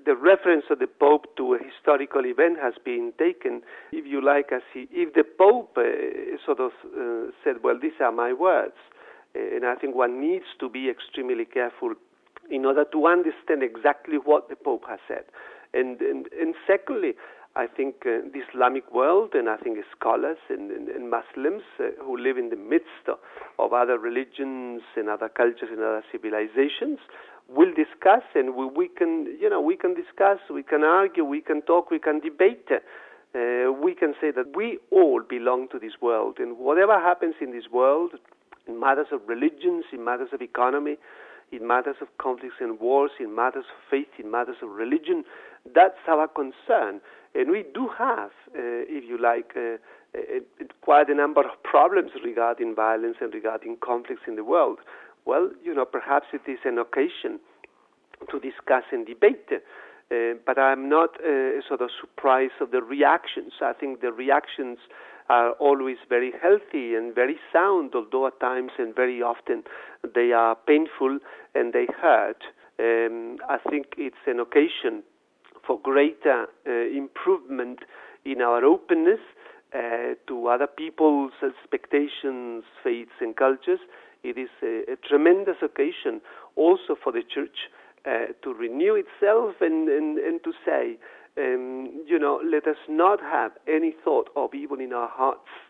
the reference of the Pope to a historical event has been taken, if you like, if the Pope said, well, these are my words, and I think one needs to be extremely careful in order to understand exactly what the Pope has said. And secondly, I think the Islamic world, and I think scholars and Muslims who live in the midst of other religions and other cultures and other civilizations will discuss, and we can discuss, we can argue, we can talk, we can debate. We can say that we all belong to this world, and whatever happens in this world, in matters of religions, in matters of economy, in matters of conflicts and wars, in matters of faith, in matters of religion, that's our concern. And we do have, if you like, quite a number of problems regarding violence and regarding conflicts in the world. Well, perhaps it is an occasion to discuss and debate, but I'm not surprised of the reactions. I think the reactions are always very healthy and very sound, although at times and very often they are painful and they hurt. I think it's an occasion for greater improvement in our openness to other people's expectations, faiths, and cultures. It is a tremendous occasion also for the Church to renew itself and to say, let us not have any thought of evil in our hearts